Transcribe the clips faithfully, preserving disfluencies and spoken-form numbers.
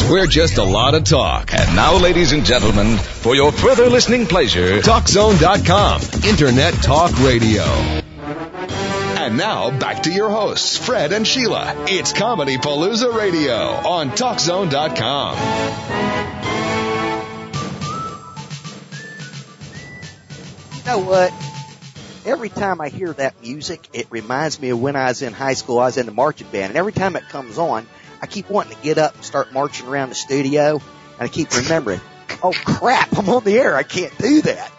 We're just a lot of talk. And now, ladies and gentlemen, for your further listening pleasure, Talk Zone dot com, Internet Talk Radio. And now, back to your hosts, Fred and Sheila. It's Comedy Palooza Radio on Talk Zone dot com. You know what? Every time I hear that music, it reminds me of when I was in high school. I was in the marching band, and every time it comes on, I keep wanting to get up and start marching around the studio, and I keep remembering, oh, crap, I'm on the air. I can't do that.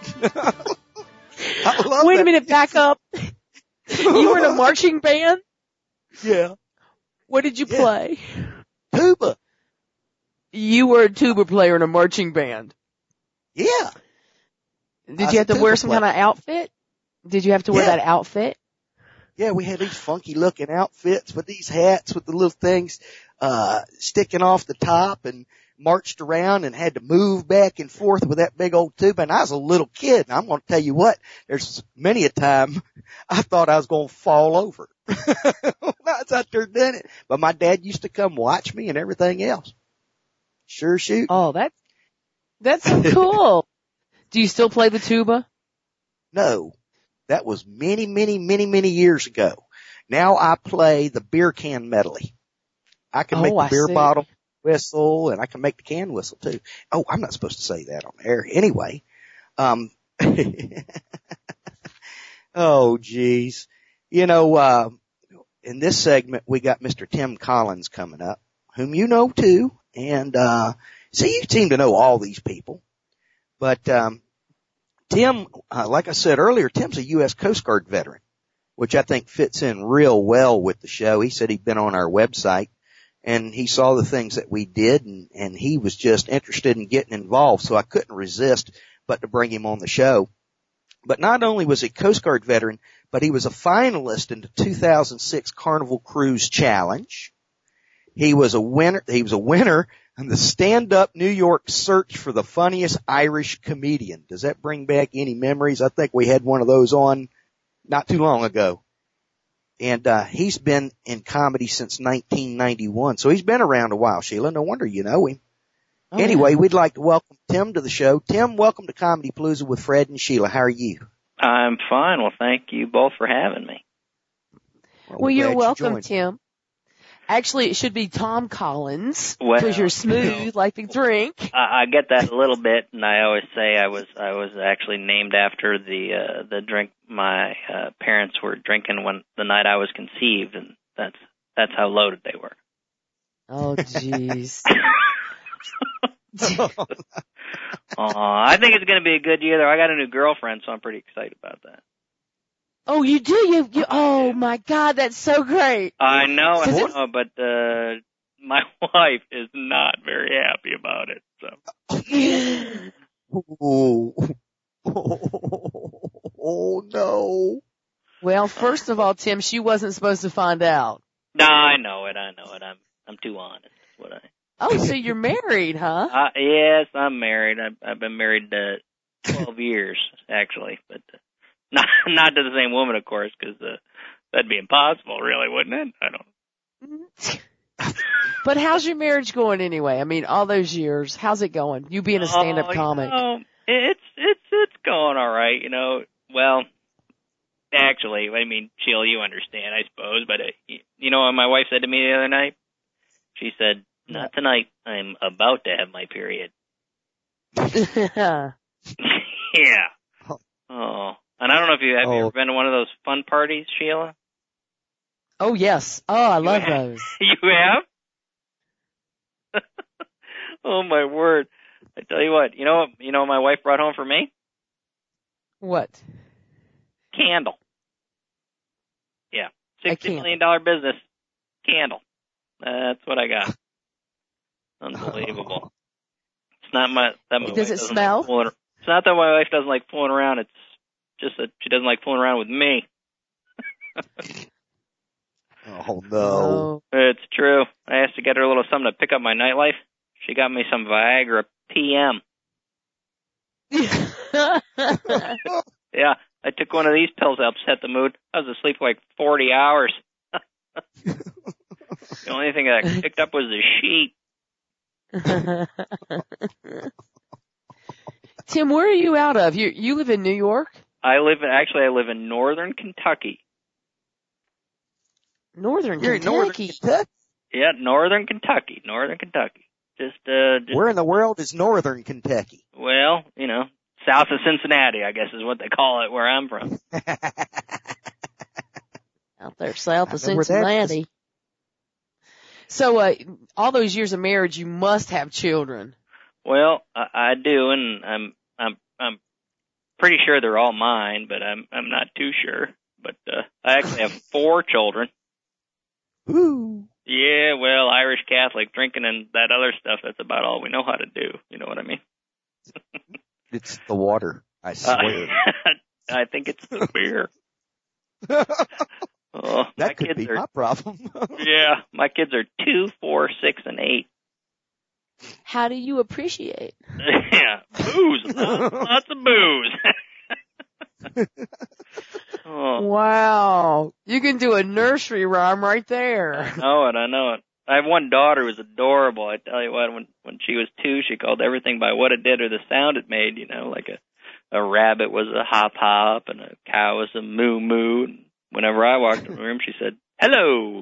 I love Wait that a minute, music. back up. You were in a marching band? Yeah. What did you Yeah. play? Tuba. You were a tuba player in a marching band. Yeah. Did I you have was to a wear tuba some player. kind of outfit? Did you have to wear Yeah. that outfit? Yeah, we had these funky looking outfits with these hats with the little things, uh, sticking off the top, and marched around and had to move back and forth with that big old tuba. And I was a little kid, and I'm going to tell you what, there's many a time I thought I was going to fall over. I was out there doing it. But my dad used to come watch me and everything else. Sure shoot. Oh, that's, that's so cool. Do you still play the tuba? No, that was many, many, many, many years ago. Now I play the beer can medley. I can Oh, make the I beer see. bottle whistle, and I can make the can whistle too. Oh, I'm not supposed to say that on air. Anyway, um, oh geez. You know, uh, in this segment, we got Mister Tim Collins coming up, whom you know too. And, uh, see, you seem to know all these people. But, um, Tim, uh, like I said earlier, Tim's a U S Coast Guard veteran, which I think fits in real well with the show. He said he'd been on our website and he saw the things that we did, and, and he was just interested in getting involved. So I couldn't resist but to bring him on the show. But not only was he Coast Guard veteran, but he was a finalist in the two thousand six Carnival Cruise Challenge. He was a winner, he was a winner in the stand-up New York search for the funniest Irish comedian. Does that bring back any memories? I think we had one of those on not too long ago. And, uh, he's been in comedy since nineteen ninety-one. So he's been around a while, Sheila. No wonder you know him. Oh, Anyway, yeah. we'd like to welcome Tim to the show. Tim, welcome to Comedy Palooza with Fred and Sheila. How are you? I'm fine. Well, thank you both for having me. Well, Well, we're you're glad you welcome, joined. Tim. Actually, it should be Tom Collins, Well, because you're smooth like the drink. I, I get that a little bit, and I always say I was I was actually named after the uh, the drink my uh, parents were drinking when the night I was conceived, and that's that's how loaded they were. Oh, jeez. uh, I think it's going to be a good year, though. I got a new girlfriend, so I'm pretty excited about that. Oh, you do? You, you, oh my God, that's so great. I know, I So this- know, but uh, my wife is not very happy about it. So. Oh. Oh, no. Well, first of all, Tim, she wasn't supposed to find out. No, I know it. I know it. I'm I'm too honest. That's what I. Oh, so you're married, huh? Uh, yes, I'm married. I've, I've been married uh, twelve years, actually, but uh, not not to the same woman, of course, because uh, that'd be impossible, really, wouldn't it? I don't. But how's your marriage going anyway? I mean, all those years, how's it going? You being a stand-up oh, comic. You know, it's it's it's going all right, you know. Well, actually, I mean, Sheila, you understand, I suppose, but uh, you know what my wife said to me the other night? She said, "Not tonight. I'm about to have my period." Yeah. Oh, and I don't know if you have you Oh. ever been to one of those fun parties, Sheila. Oh, yes. Oh, I love have? those. You have? Oh my word! I tell you what, you know what? You know what my wife brought home for me? What? Candle. Yeah, sixty candle. million dollar business. Candle. That's what I got. Unbelievable. It's not my. That my Does wife it doesn't smell? Like fooling, it's not that my wife doesn't like fooling around. It's just that she doesn't like fooling around with me. Oh, no. It's true. I asked to get her a little something to pick up my nightlife. She got me some Viagra P M. Yeah, I took one of these pills to upset the mood. I was asleep for like forty hours. The only thing that I picked up was the sheet. Tim, where are you out of? You you live in New York? I live in, actually, I live in northern Kentucky. Northern You're in northern Kentucky. Kentucky? Yeah, northern Kentucky, northern Kentucky. Just, uh, just, Where in the world is northern Kentucky? well, you know, south of Cincinnati, I guess is what they call it where I'm from. Out there south I of know where that Cincinnati. So, uh, all those years of marriage, you must have children. Well, I, I do, and I'm, I'm, I'm pretty sure they're all mine, but I'm, I'm not too sure. But, uh, I actually have four children. Ooh. Yeah, well, Irish Catholic, drinking and that other stuff, that's about all we know how to do. You know what I mean? It's the water, I swear. Uh, I think it's the beer. Oh, my that could kids be are, my problem. yeah, my kids are two, four, six, and eight. How do you appreciate? Yeah, booze, lots, lots of booze. Oh, Wow. You can do a nursery rhyme right there. I know it, I know it. I have one daughter who's adorable. I tell you what, when when she was two, she called everything by what it did or the sound it made. You know, like a a rabbit was a hop hop and a cow was a moo moo. And whenever I walked in the room, she said, "Hello."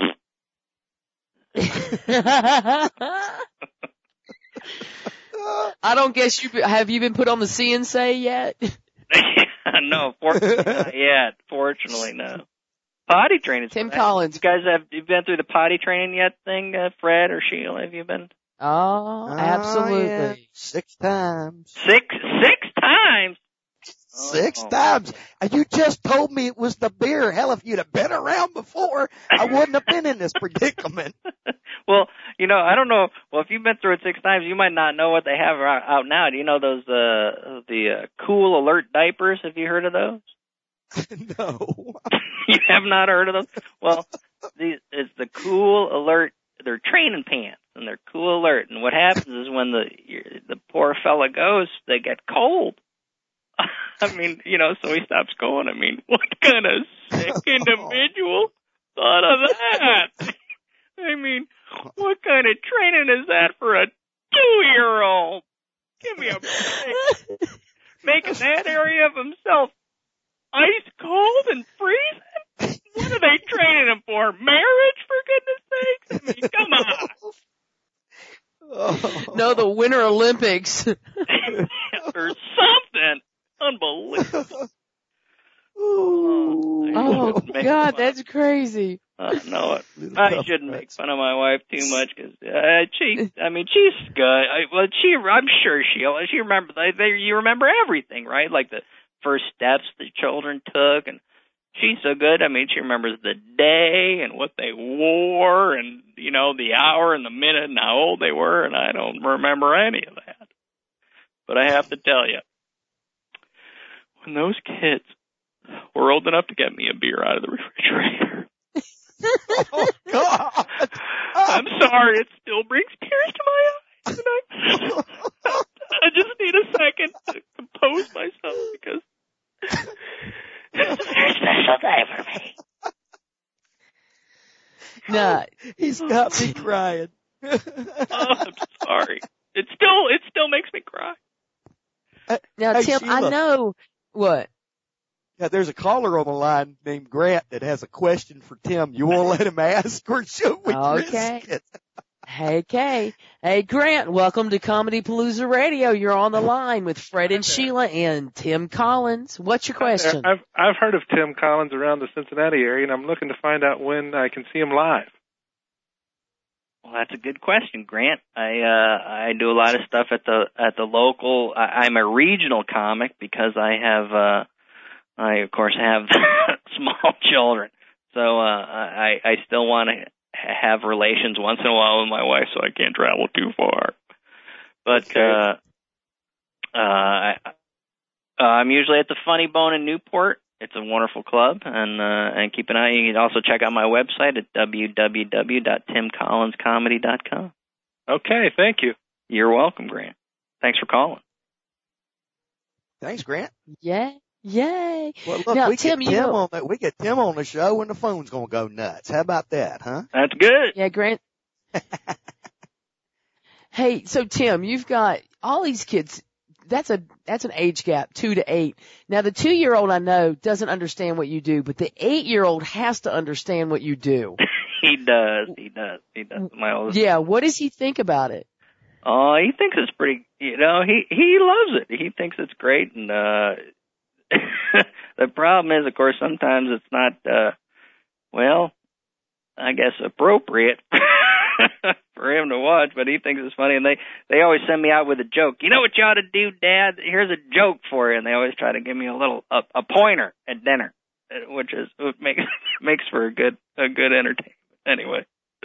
I don't guess you have you been put on the C N S A yet? No, fortunately not yet. Fortunately, no. Potty training. Tim Collins. You guys have you been through the potty training yet thing, uh, Fred or Sheila? Have you been? Oh, absolutely. Oh, yeah. Six times. Six, six times? Six Oh, times. And you just told me it was the beer. Hell, if you'd have been around before, I wouldn't have been in this predicament. Well, you know, I don't know. Well, if you've been through it six times, you might not know what they have out out now. Do you know those, uh, the uh, Cool Alert diapers? Have you heard of those? No. You have not heard of those? Well, these, it's the Cool Alert. They're training pants, and they're Cool Alert. And what happens is when the the poor fella goes, they get cold. I mean, you know, so he stops going. I mean, what kind of sick individual thought of that? I mean, what kind of training is that for a two-year-old? Give me a break. Making that area of himself ice cold and freezing? What are they training him for? Marriage, for goodness sakes? I mean, come on. Oh. No, the Winter Olympics. Or something. Unbelievable. Ooh. Oh, God, that's crazy. I know it. Little I tough shouldn't make nuts. fun of my wife too much because uh, she, I mean, she's good. I, well, she, I'm sure she, she remember. They, they, you remember everything, right? Like the first steps the children took, and she's so good. I mean, she remembers the day and what they wore, and you know, the hour and the minute and how old they were, and I don't remember any of that. But I have to tell you, when those kids were old enough to get me a beer out of the refrigerator. Oh, God. I'm sorry, it still brings tears to my eyes. And I, I just need a second to compose myself because it's a very special day for me. No, He's got me crying. Oh, I'm sorry. It still, it still makes me cry. now, Hey, Tim, I Sheila. know what. Yeah, there's a caller on the line named Grant that has a question for Tim. You want to let him ask, or should we Okay. risk it? Hey, Kay. Hey, Grant, welcome to Comedy Palooza Radio. You're on the line with Fred and Sheila and Tim Collins. What's your question? I've I've heard of Tim Collins around the Cincinnati area, and I'm looking to find out when I can see him live. Well, that's a good question, Grant. I uh I do a lot of stuff at the at the local. I, I'm a regional comic because I have uh I of course have small children, so uh I I still want to have relations once in a while with my wife, so I can't travel too far. But Okay. uh uh I, uh, I'm usually at the Funny Bone in Newport. It's a wonderful club, and uh, and keep an eye. You can also check out my website at w w w dot tim collins comedy dot com. Okay, thank you. You're welcome, Grant. Thanks for calling. Thanks, Grant. Yay. Yay. Well, look, Now, we Tim, get you Tim know- on the, we get Tim on the show, and the phone's gonna go nuts. How about that, huh? That's good. Yeah, Grant. Hey, so Tim, you've got all these kids. That's a that's an age gap, two to eight. Now the two year old I know doesn't understand what you do, but the eight year old has to understand what you do. He does. He does. He does. My oldest. Yeah. What does he think about it? Oh, uh, he thinks it's pretty. You know, he he loves it. He thinks it's great, and uh the problem is, of course, sometimes it's not. uh Well, I guess appropriate. For him to watch, but he thinks it's funny, and they they always send me out with a joke. You know what you ought to do, Dad? Here's a joke for you, and they always try to give me a little a, a pointer at dinner, which is what makes makes for a good a good entertainment. Anyway,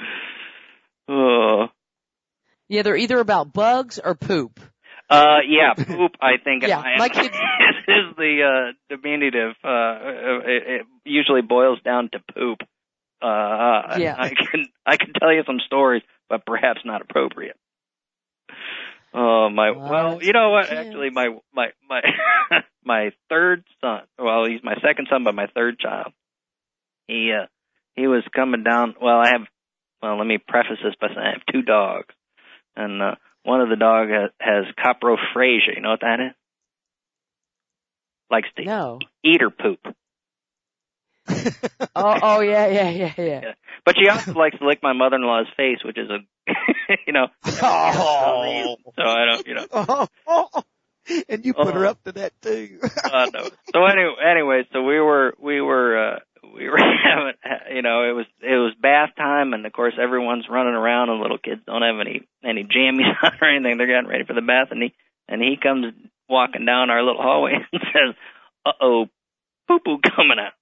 oh yeah, they're either about bugs or poop. Uh, yeah, poop. I think yeah, I, my kids is the uh, diminutive. Uh, it, it usually boils down to poop. Uh, yeah. I can I can tell you some stories, but perhaps not appropriate. Oh, uh, my, well, well you know what, kids. Actually, my, my, my, my third son, well, he's my second son, but my third child, he, uh, he was coming down, well, I have, well, let me preface this by saying I have two dogs, and, uh, one of the dog has, has coprophrasia, you know what that is? Likes to no. eat her poop. oh, oh yeah, yeah, yeah, yeah, yeah. But she also likes to lick my mother-in-law's face, which is a, you know. Oh. So I don't, you know. Oh, oh. And you put oh. her up to that too. uh, no. So anyway, anyway, so we were, we were, uh, we were having, you know, it was, it was bath time, and of course everyone's running around, and little kids don't have any, any jammies on or anything. They're getting ready for the bath, and he, and he comes walking down our little hallway and says, "Uh-oh, poo-poo coming out."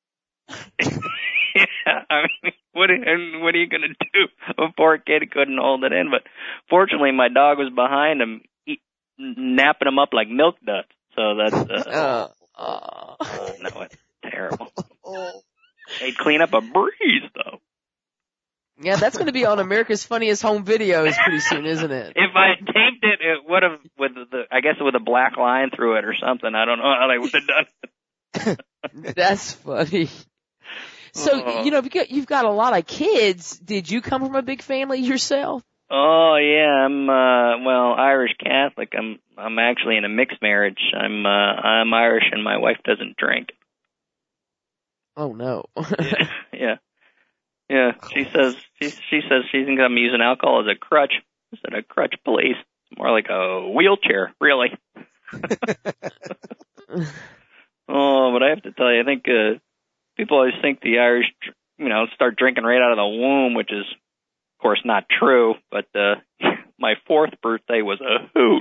Yeah, I mean, what, what are you going to do? A poor kid couldn't hold it in, but fortunately my dog was behind him, eat, napping him up like milk duds. So that's, uh, uh, uh. oh, no, it's terrible. They'd clean up a breeze, though. Yeah, that's going to be on America's Funniest Home Videos pretty soon, isn't it? If I had taped it, it would have, with the, I guess with a black line through it or something. I don't know how they would have done it. That's funny. So, uh, you know, you've got a lot of kids. Did you come from a big family yourself? Oh, yeah. I'm, uh, well, Irish Catholic. I'm, I'm actually in a mixed marriage. I'm, uh, I'm Irish and my wife doesn't drink. Oh, no. yeah, yeah. Yeah. She says, she, she says she thinks I'm using alcohol as a crutch instead of crutch police. More like a wheelchair, really. Oh, but I have to tell you, I think, uh, people always think the Irish, you know, start drinking right out of the womb, which is, of course, not true. But uh, my fourth birthday was a hoot.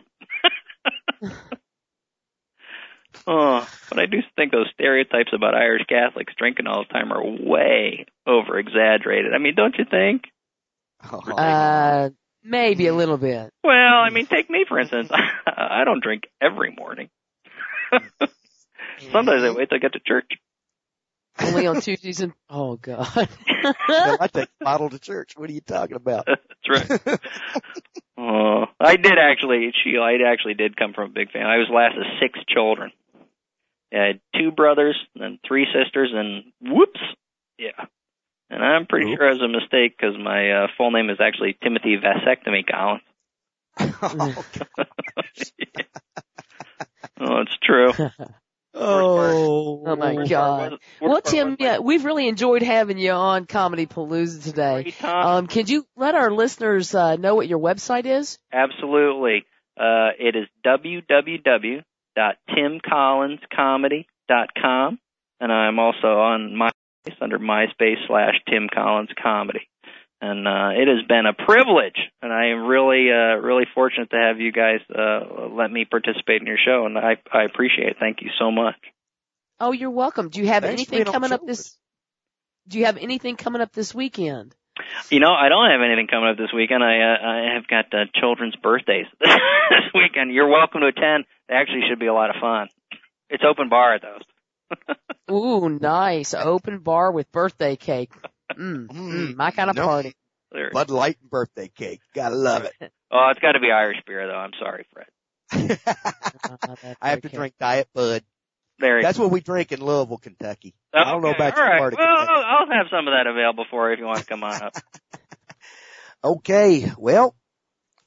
Oh, but I do think those stereotypes about Irish Catholics drinking all the time are way over exaggerated. I mean, don't you think? Uh, maybe a little bit. Well, I mean, take me for instance. I don't drink every morning. Sometimes I wait till I get to church. Only on Tuesdays and, oh God. No, I take a bottle to church. What are you talking about? That's right. Oh, I did actually, Sheila, I actually did come from a big family. I was last of six children. I had two brothers and three sisters, and whoops, yeah. And I'm pretty Oops. sure it was a mistake because my uh, full name is actually Timothy Vasectomy Collins. Oh, yeah. Oh, it's true. Oh, oh my God. Well, Tim, yeah, we've really enjoyed having you on Comedy Palooza today. Um, can you let our listeners uh, know what your website is? Absolutely. Uh, it is w w w dot tim collins comedy dot com, and I'm also on MySpace under MySpace slash Tim Collins Comedy. And uh, it has been a privilege, and I am really, uh, really fortunate to have you guys uh, let me participate in your show, and I, I appreciate it. Thank you so much. Oh, you're welcome. Do you have Thanks anything coming up this? Do you have anything coming up this weekend? You know, I don't have anything coming up this weekend. I, uh, I have got uh, children's birthdays this weekend. You're welcome to attend. They actually should be a lot of fun. It's open bar at those. Ooh, nice. Open bar with birthday cake. Mm, mm, my kind of no. party. Bud Light and birthday cake. Gotta love it. Oh, it's got to be Irish beer, though. I'm sorry, Fred. oh, I have okay. to drink Diet Bud. There That's go. what we drink in Louisville, Kentucky. Okay. I don't know about All your right. part of well, Kentucky. I'll have some of that available for you if you want to come on up. Okay. Well,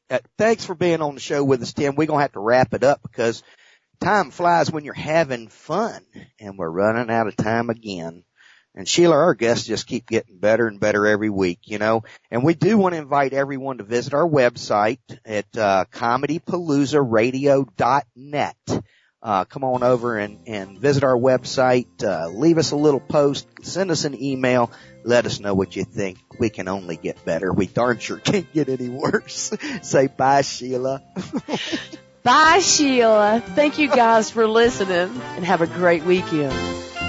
Uh, thanks for being on the show with us, Tim. We're going to have to wrap it up because time flies when you're having fun, and we're running out of time again. And Sheila, our guests just keep getting better and better every week, you know. And we do want to invite everyone to visit our website at uh, comedy palooza radio dot net. Uh, come on over and, and visit our website. Uh, leave us a little post. Send us an email. Let us know what you think. We can only get better. We darn sure can't get any worse. Say bye, Sheila. Bye, Sheila. Thank you guys for listening, and have a great weekend.